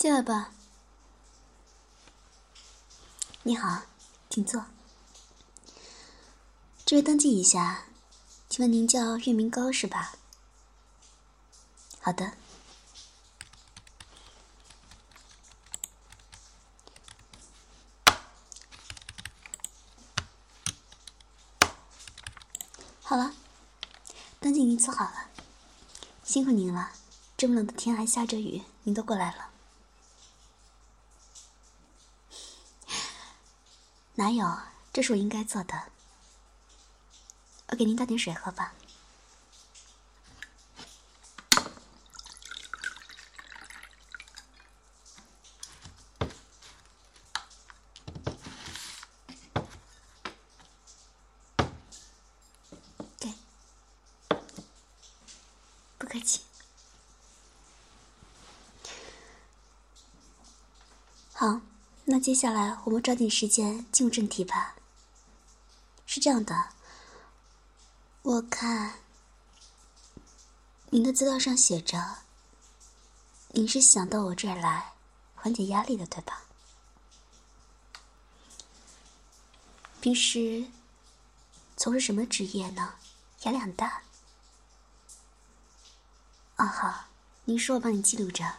进来吧。你好，请坐。这位登记一下，请问您叫岳明高是吧？好的。好了，登记已经做好了，辛苦您了。这么冷的天还下着雨，您都过来了。哪有，这是我应该做的。我给您倒点水喝吧。给，不客气。好，那接下来我们抓紧时间进入正题吧。是这样的，我看您的资料上写着，您是想到我这儿来缓解压力的，对吧？平时从事什么职业呢？压力很大。啊好，您说我帮你记录着。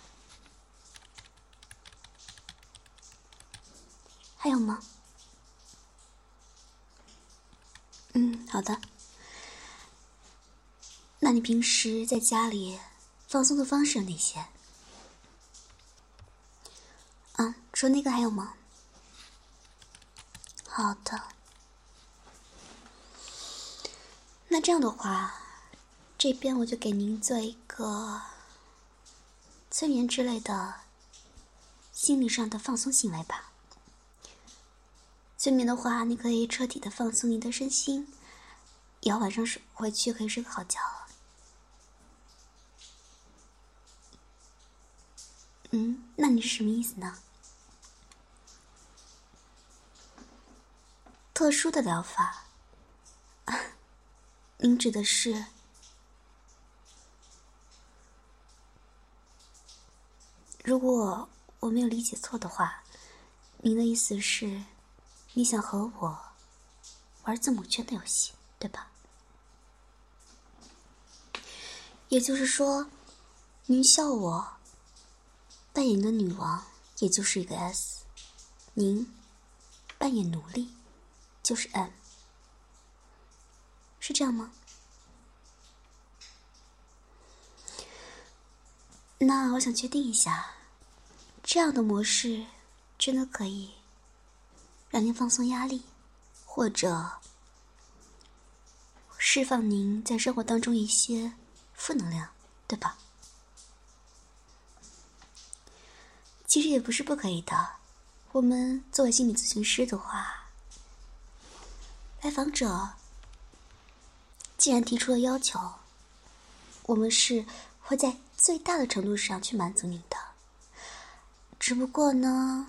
还有吗？好的。那你平时在家里放松的方式有哪些？除了那个还有吗？好的。那这样的话，这边我就给您做一个催眠之类的心理上的放松行为吧。催眠的话，你可以彻底的放松你的身心，以后晚上回去可以睡个好觉。那你是什么意思呢？特殊的疗法？您指的是？如果我没有理解错的话，您的意思是，你想和我玩字母圈的游戏，对吧？也就是说，您笑我扮演的女王，也就是一个 S， 您扮演奴隶，就是 M， 是这样吗？那我想确定一下，这样的模式真的可以让您放松压力，或者释放您在生活当中一些负能量，对吧？其实也不是不可以的。我们作为心理咨询师的话，来访者既然提出了要求，我们是会在最大的程度上去满足您的。只不过呢，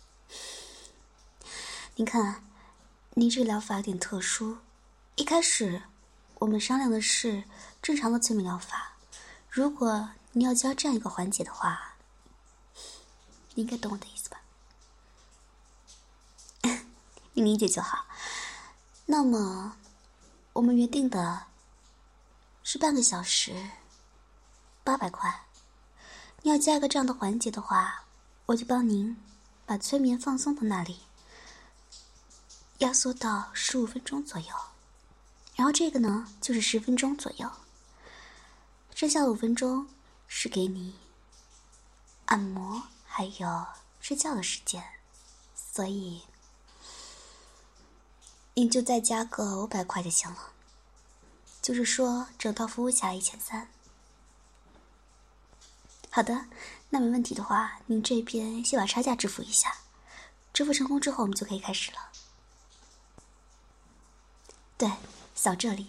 您看，您这个疗法有点特殊。一开始我们商量的是正常的催眠疗法，如果你要加这样一个环节的话，你应该懂我的意思吧？你理解就好。那么我们约定的是半个小时，800块。你要加一个这样的环节的话，我就帮您把催眠放松的那里压缩到15分钟左右，然后这个呢就是10分钟左右，剩下的5分钟是给你按摩还有睡觉的时间，所以你就再加个500块就行了，就是说整套服务下来1300。好的，那没问题的话，您这边先把差价支付一下，支付成功之后我们就可以开始了。对，扫这里。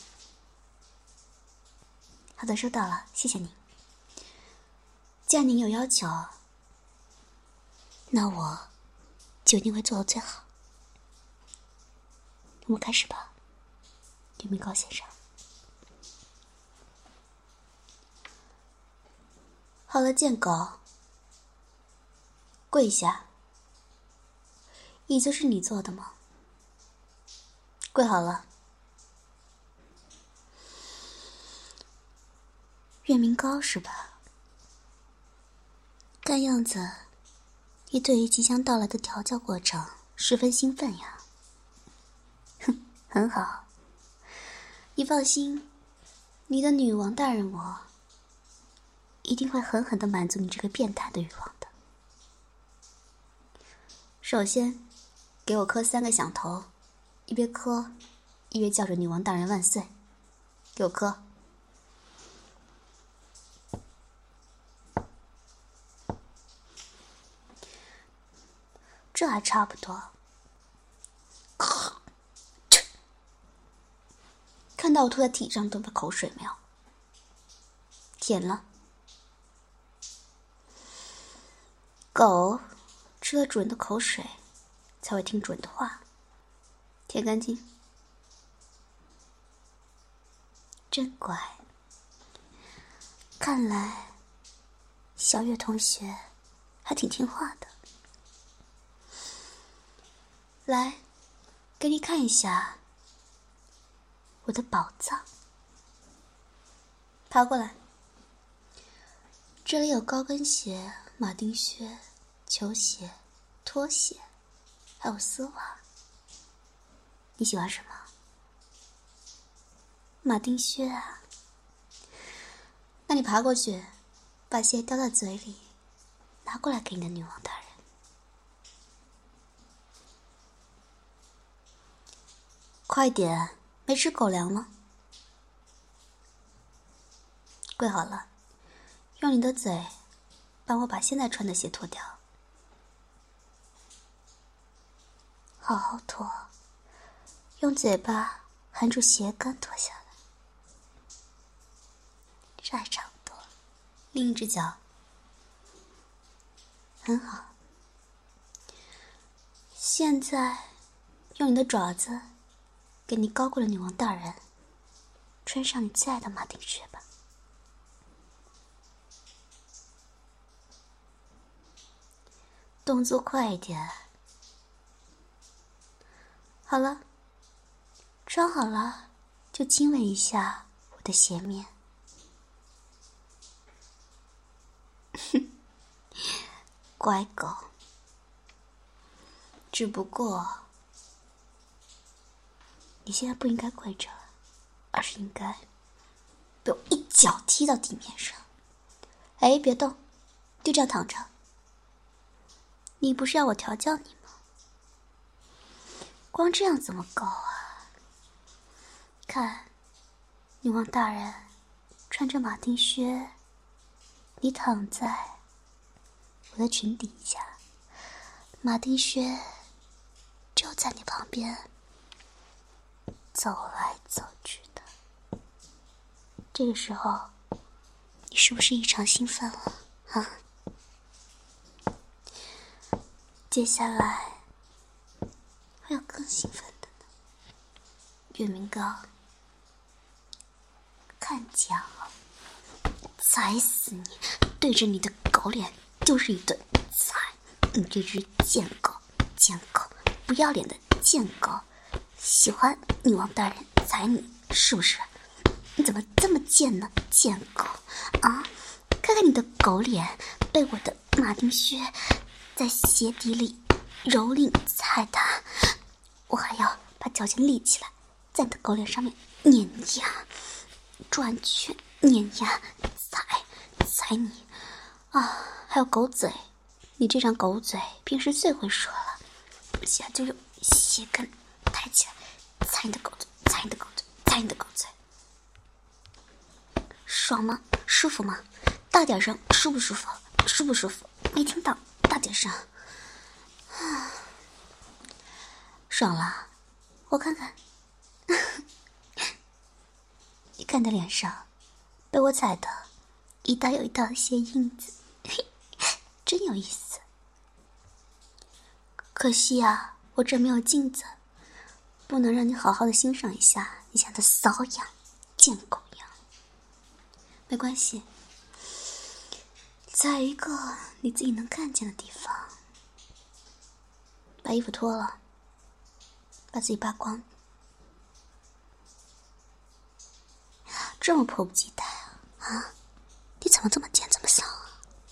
好的，收到了，谢谢您。既然您有要求，那我就一定会做到最好。我们开始吧，岳明高先生。好了，贱狗， 跪下。椅子是你坐的吗？跪好了。月明高是吧？看样子，你对于即将到来的调教过程十分兴奋呀。哼，很好。你放心，你的女王大人我一定会狠狠地满足你这个变态的欲望的。首先，给我磕3个响头，一边磕，一边叫着女王大人万岁。给我磕。这还差不多。看到我吐在体上的口水没有？舔了。狗吃了主人的口水才会听主人的话。舔干净。真乖。看来小月同学还挺听话的。来，给你看一下我的宝藏。爬过来。这里有高跟鞋、马丁靴、球鞋、拖鞋，还有丝袜。你喜欢什么？马丁靴啊。那你爬过去，把鞋叼在嘴里，拿过来给你的女王大人。快点，没吃狗粮吗？跪好了，用你的嘴帮我把现在穿的鞋脱掉。好好脱，用嘴巴含住鞋跟脱下来。这还差不多。另一只脚。很好。现在用你的爪子给你高贵的女王大人穿上你最爱的马丁靴吧。动作快一点。好了，穿好了就亲吻一下我的鞋面。乖狗。只不过你现在不应该跪着，而是应该被我一脚踢到地面上。哎，别动，就这样躺着。你不是要我调教你吗？光这样怎么够啊？看，女王大人穿着马丁靴，你躺在我的裙底下，马丁靴就在你旁边走来走去的。这个时候你是不是异常兴奋了啊？接下来会有更兴奋的呢。月明高，看脚，踩死你！对着你的狗脸就是一顿踩！你这只贱狗，贱狗，不要脸的贱狗！喜欢女王大人踩你是不是？你怎么这么贱呢，贱狗啊！看看你的狗脸，被我的马丁靴在鞋底里蹂躏踩它，我还要把脚尖立起来，在你的狗脸上面碾压、转圈、碾压、踩你啊！还有狗嘴，你这张狗嘴平时最会说了，现在就用鞋跟抬起来，踩你的狗嘴，踩你的狗嘴，踩你的狗嘴。爽吗？舒服吗？大点声，舒不舒服？舒不舒服？没听到，大点声。爽了，我看看。你看你的脸上被我踩的一道又一道的鞋印子，真有意思。可惜啊，我这没有镜子，不能让你好好的欣赏一下你现在的瘙痒，贱狗样。没关系，在一个你自己能看见的地方， 把衣服脱了，把自己扒光。这么迫不及待啊？你怎么这么贱这么骚啊？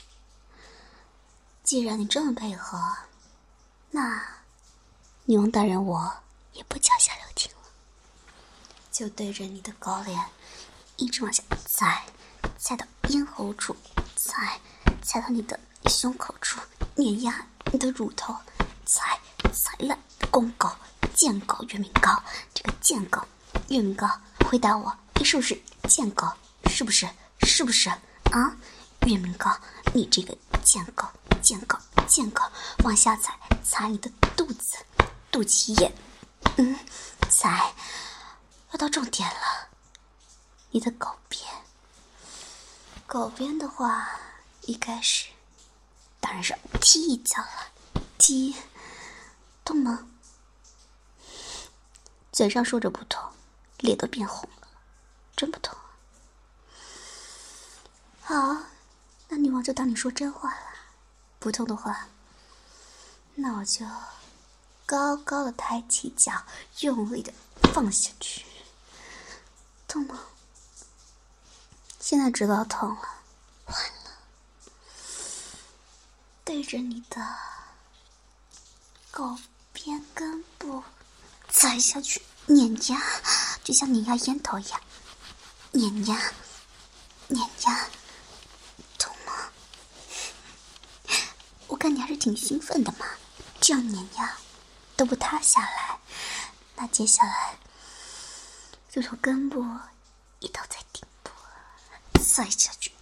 既然你这么配合，那女王大人我也不脚下留情了，就对着你的高脸一直往下踩，踩到咽喉处，踩到你的胸口处，碾压你的乳头，踩烂公狗、贱狗岳明高，这个贱狗岳明高，回答我，你是不是贱狗？是不是？是不是啊？岳明高，你这个贱狗，往下踩你的肚子、肚脐眼，踩，要到重点了，你的狗边。狗边的话，一开始当然是踢一脚了，踢，痛吗？嘴上说着不痛，脸都变红了，真不痛啊。好，那女王就当你说真话了。不痛的话，那我就高高的抬起脚，用力的放下去。痛吗？现在知道痛了，完了。对着你的狗边根部踩下去，碾压，就像碾压烟头一样，碾压，痛吗？我看你还是挺兴奋的嘛，这样碾压都不塌下来。那接下来就从根部一刀在顶部，塞下去，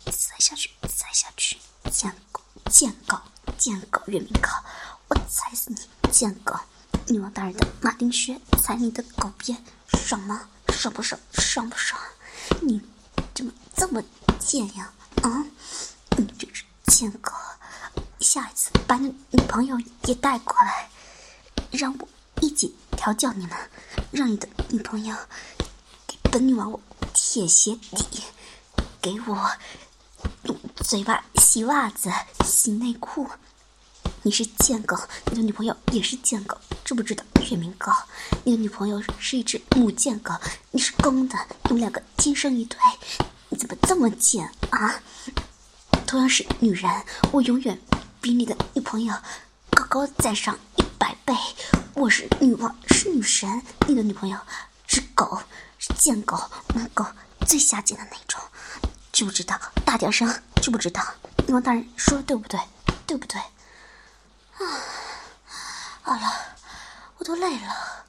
贱狗岳明高，我踩死你，贱狗！女王大人的马丁靴踩你的狗边，爽吗？爽不爽？爽不爽？你怎么这么贱呀？啊！你这只贱狗！下一次把你女朋友也带过来，让我一起调教你们，让你的女朋友给本女王我舔鞋底，给我用嘴巴洗袜子、洗内裤。你是贱狗，你的女朋友也是贱狗，知不知道？岳明高，你的女朋友是一只母贱狗，你是公的，你们两个天生一对，你怎么这么贱啊？同样是女人，我永远比你的女朋友高高在上100倍。我是女王，是女神，你的女朋友是狗，是贱狗、母狗，最下贱的那种，知不知道？大点声，知不知道？女王大人说对不对？对不对？啊，好了，我都累了。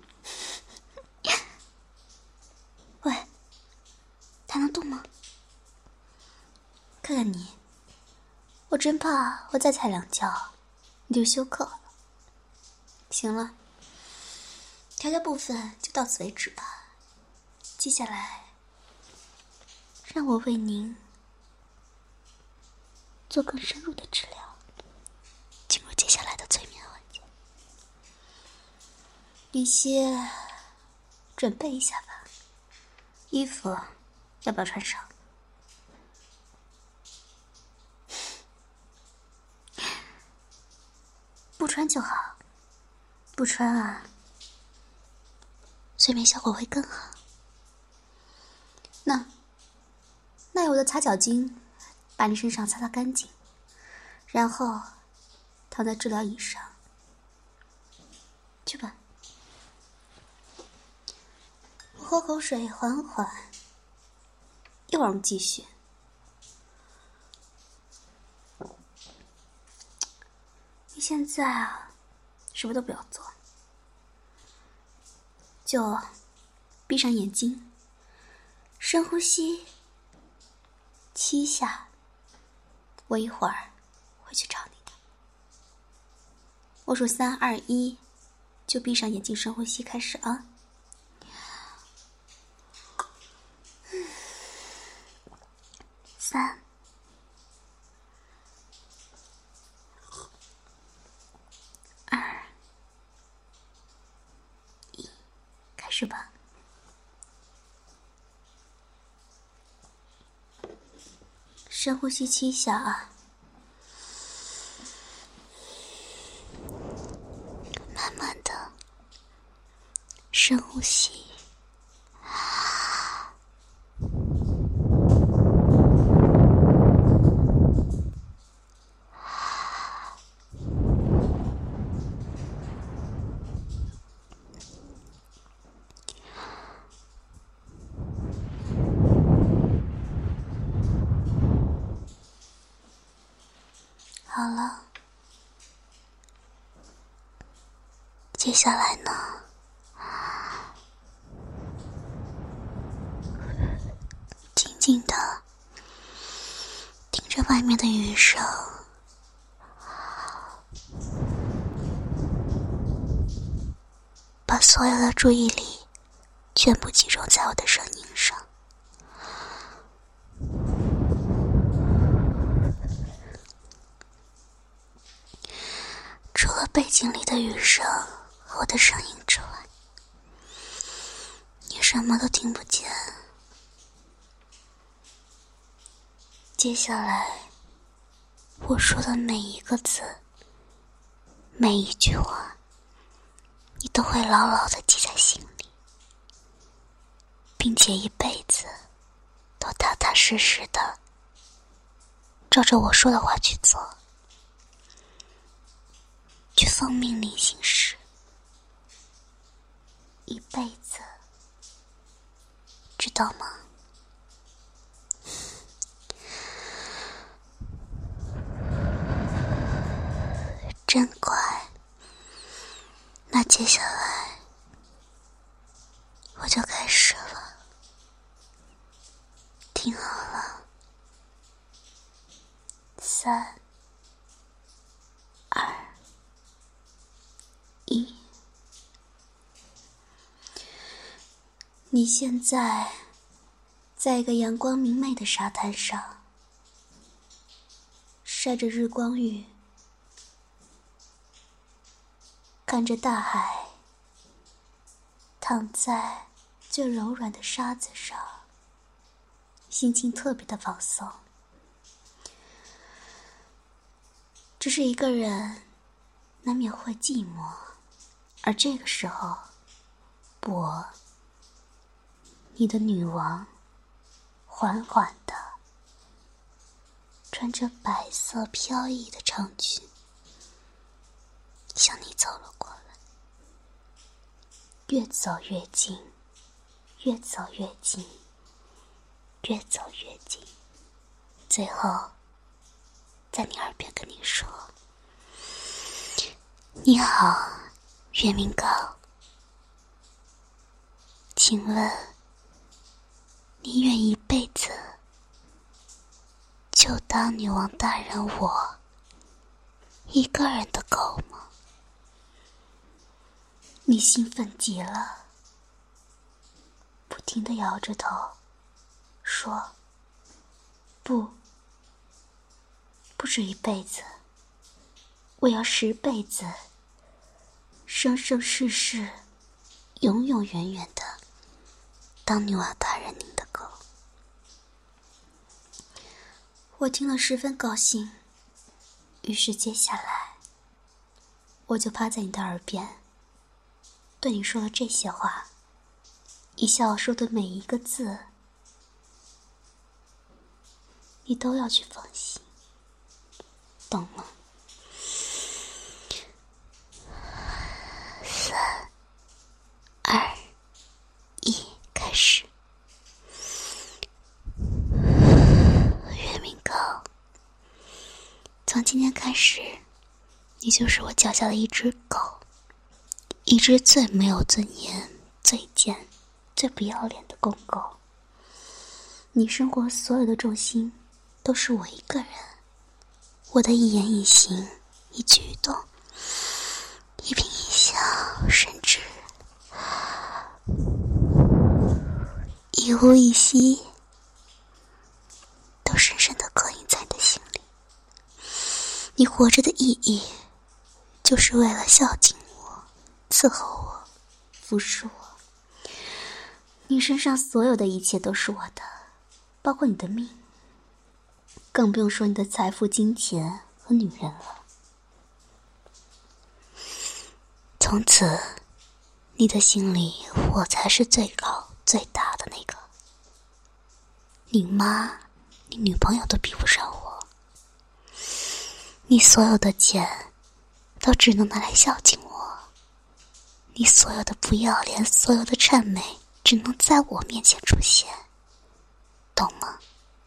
喂，还能动吗？看看你，我真怕我再踩2脚你就休克了。行了，调教部分就到此为止吧。接下来，让我为您做更深入的治疗，进入接下来的催眠环节。你先准备一下吧，衣服要不要穿上？不穿就好，不穿啊，催眠效果会更好。那有我的擦脚巾把你身上擦干净，然后躺在治疗椅上，去吧。我喝口水缓缓，一会儿我们继续。你现在啊，什么都不要做，就闭上眼睛，深呼吸7下。我一会儿会去找你的。我数3、2、1，就闭上眼睛深呼吸，开始啊。3、2、1，开始吧。深呼吸7下啊。 深呼吸。好了，接下来呢，静静的听着外面的雨声，把所有的注意力全部集中在我的声音上。除了背景里的雨声和我的声音之外，你什么都听不见。接下来我说的每一个字，每一句话，你都会牢牢地记在心里，并且一辈子都踏踏实实的照着我说的话去做，去奉命令行事，一辈子，知道吗？真乖。那接下来我就开始了，听好了，3、2、1。你现在在一个阳光明媚的沙滩上，晒着日光浴，看着大海，躺在最柔软的沙子上，心情特别的放松。只是一个人难免会寂寞，而这个时候，我，你的女王，缓缓地穿着白色飘逸的长裙向你走了过来，越走越近，越走越近，越走越近，最后在你耳边跟你说：你好，月明高，请问你愿一辈子就当女王大人我一个人的狗吗？你兴奋极了，不停地摇着头说：不止一辈子，我要10辈子，生生世世，永永远远的当女王大人您的狗。我听了十分高兴，于是接下来我就趴在你的耳边对你说了这些话，以下我说的每一个字你都要去放心，懂吗？3、2、1，开始。月明高，从今天开始，你就是我脚下的一只狗，一只最没有尊严、最贱、最不要脸的公狗。你生活所有的重心都是我一个人，我的一言一行、一举一动、一颦一笑，甚至一呼一吸，都深深地刻印在你的心里。你活着的意义，就是为了孝敬我、伺候我、服侍我。你身上所有的一切都是我的，包括你的命，更不用说你的财富、金钱和女人了。从此， 你的心里我才是最高最大的那个。你妈，你女朋友都比不上我。你所有的钱都只能拿来孝敬我，你所有的不要脸，所有的谄媚只能在我面前出现，懂吗？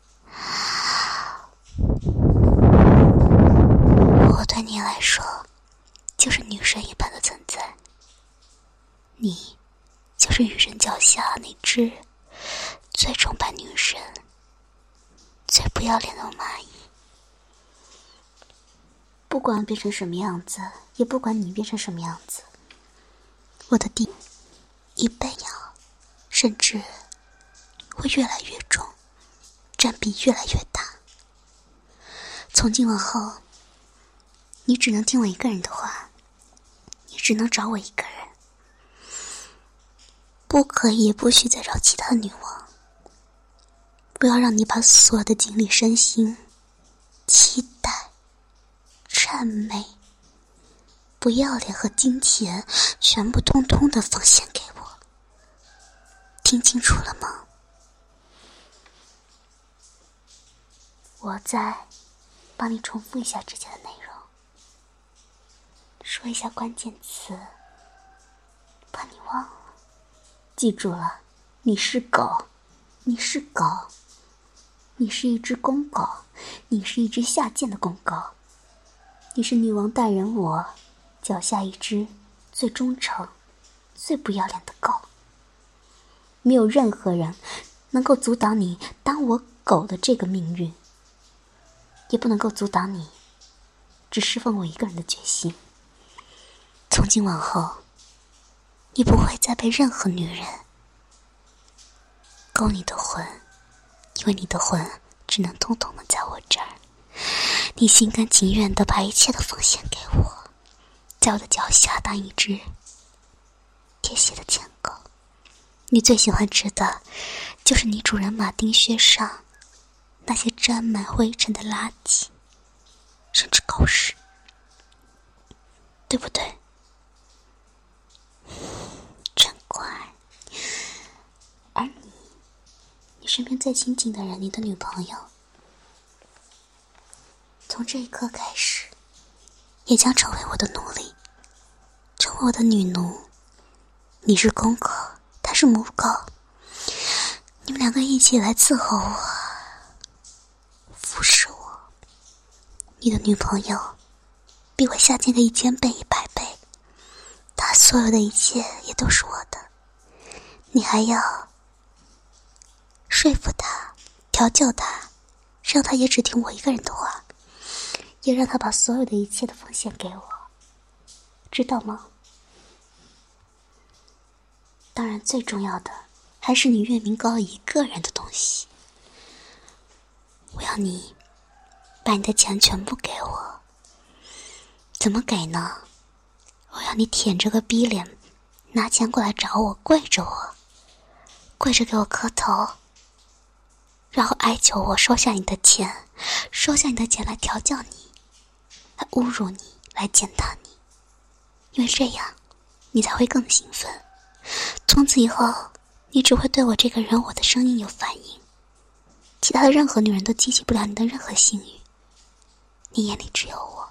我对你来说就是女神一般的存在，你就是女神脚下那只最崇拜女神最不要脸的蚂蚁。不管变成什么样子，也不管你变成什么样子，我的地一倍要，甚至会越来越重，占比越来越大。从今往后，你只能听我一个人的话，你只能找我一个人，不可以也不许再找其他女王。不要让你把所有的精力、身心、期待、谄媚、不要脸和金钱全部通通的奉献给我，听清楚了吗？我再帮你重复一下之前的内容，说一下关键词，怕你忘了。记住了，你是狗，你是狗，你是一只公狗，你是一只下贱的公狗，你是女王大人我脚下一只最忠诚最不要脸的狗。没有任何人能够阻挡你当我狗的这个命运，也不能够阻挡你只侍奉我一个人的决心。从今往后，你不会再被任何女人勾你的魂，因为你的魂只能通通的在我这儿。你心甘情愿的把一切都奉献给我，在我的脚下当一只铁血的贱狗。你最喜欢吃的就是你主人马丁靴上那些沾满灰尘的垃圾，甚至狗屎，对不对？真乖。而你身边最亲近的人，你的女朋友，从这一刻开始也将成为我的奴隶，成为我的女奴。你是公狗，她是母狗，你们两个一起来伺候我，服侍我。你的女朋友比我下贱个1000倍100倍，她所有的一切也都是我的，你还要说服她，调教她，让她也只听我一个人的话，也让她把所有的一切都奉献给我，知道吗？当然最重要的还是你月明高一个人的东西。我要你把你的钱全部给我。怎么给呢？我要你舔着个逼脸拿钱过来找我，跪着给我磕头，然后哀求我收下你的钱，收下你的钱来调教你，来侮辱你，来践踏你，因为这样你才会更兴奋。从此以后，你只会对我这个人，我的声音有反应，其他的任何女人都激起不了你的任何性欲，你眼里只有我。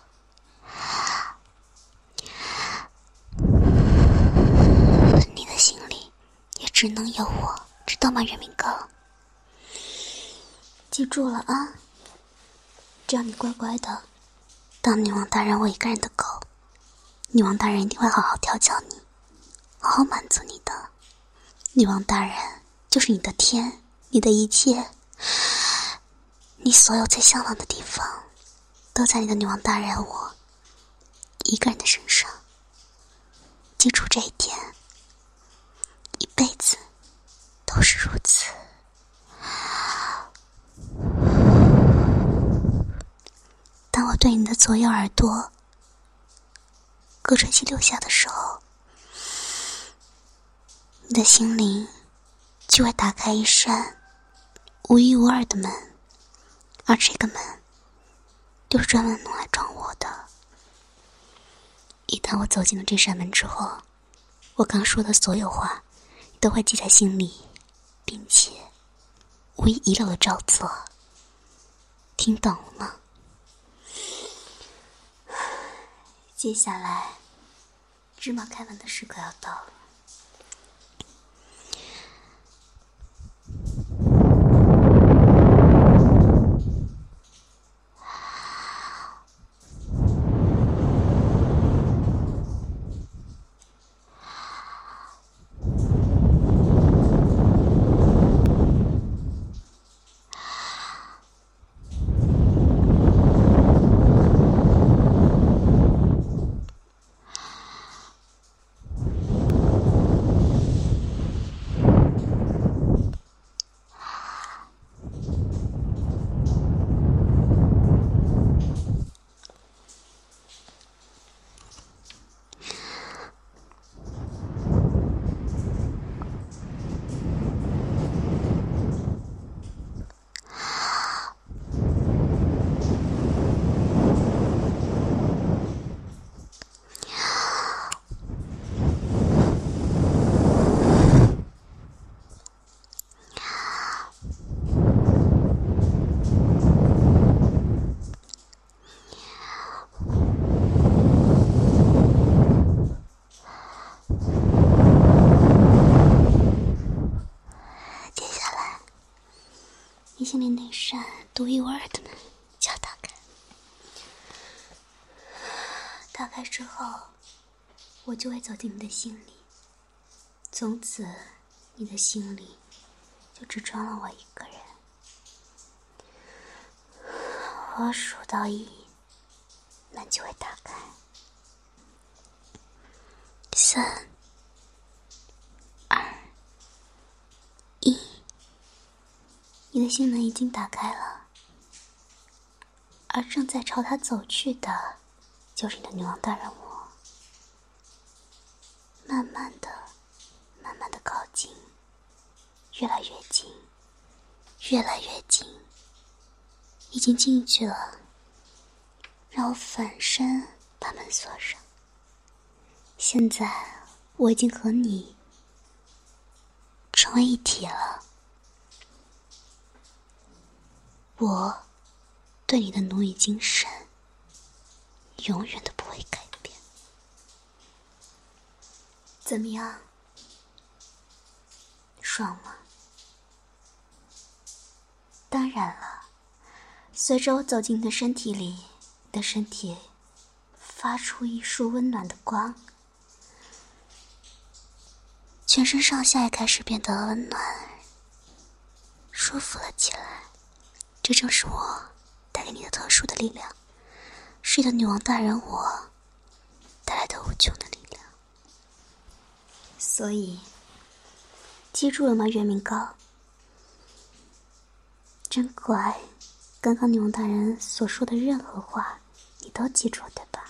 你的心里也只能有我，知道吗，月明哥？记住了啊，只要你乖乖的当女王大人我一个人的狗，女王大人一定会好好调教你，好好满足你的。女王大人就是你的天，你的一切，你所有最向往的地方都在你的女王大人我一个人的身上。记住这一点，一辈子都是如此。当我对你的左右耳朵各吹气6下的时候，你的心灵就会打开一扇无一无二的门，而这个门就是专门弄来装我的。一旦我走进了这扇门之后， 我刚说的所有话，你都会记在心里，并且无一遗漏的照做。听懂了吗？接下来，芝麻开门的时刻要到了。你心里那扇独一无二的门就要打开，打开之后，我就会走进你的心里，从此你的心里就只装了我一个人。我数到1，门就会打开。3、2、1，你的心门已经打开了，而正在朝他走去的，就是你的女王大人我。慢慢的靠近，越来越近，越来越近，已经进去了。让我反身把门锁上。现在我已经和你成为一体了。我对你的奴役精神永远都不会改变。怎么样？爽吗？当然了，随着我走进你的身体里，你的身体发出一束温暖的光，全身上下也开始变得温暖舒服了起来。这正是我带给你的特殊的力量，是你的女王大人我带来的无穷的力量。所以记住了吗，月明高？真乖，刚刚女王大人所说的任何话你都记住对吧？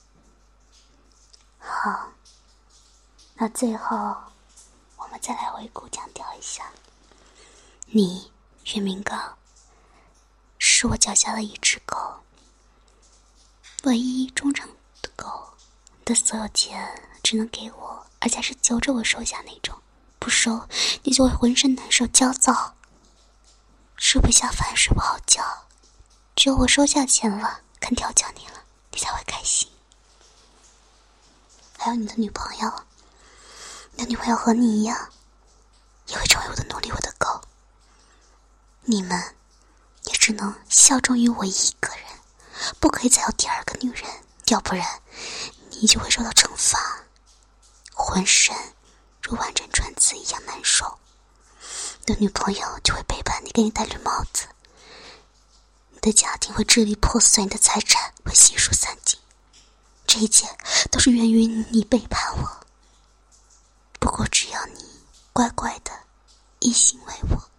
好，那最后我们再来回顾强调一下，你月明高是我脚下的一只狗，唯一忠诚的狗，你的所有钱只能给我，而且是求着我收下那种，不收你就会浑身难受焦躁，吃不下饭睡不好觉，只有我收下钱了，肯调教你了，你才会开心。还有你的女朋友，你的女朋友和你一样，也会成为我的奴隶，我的狗。你们也只能效忠于我一个人，不可以再有第二个女人，要不然你就会受到惩罚，浑身如万针穿刺一样难受。你的女朋友就会背叛你，给你戴绿帽子，你的家庭会支离破碎，你的财产会悉数散尽，这一切都是源于你背叛我。不过只要你乖乖的一心为我，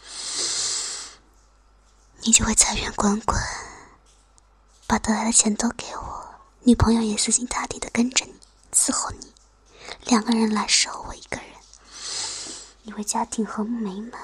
你就会财源滚滚，把得来的钱都给我，女朋友也死心塌地的跟着你，伺候你，2个人来守我一个人，你会家庭和睦美满，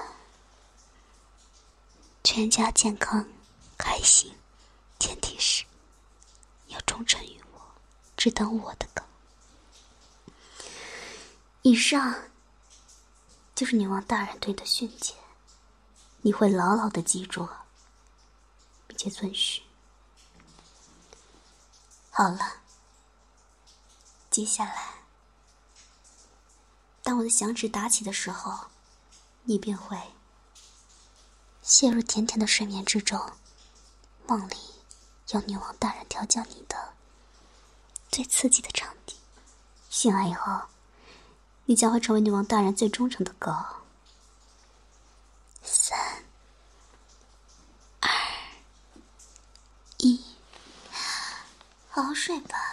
全家健康开心，前提是要忠诚于我，只当我的狗。 以上就是女王大人对你的训诫，你会牢牢的记住，并且遵循。好了，接下来，当我的响指打起的时候，你便会陷入甜甜的睡眠之中，梦里有女王大人调教你的最刺激的场景。醒来以后，你将会成为女王大人最忠诚的狗。3、2、1，好好睡吧。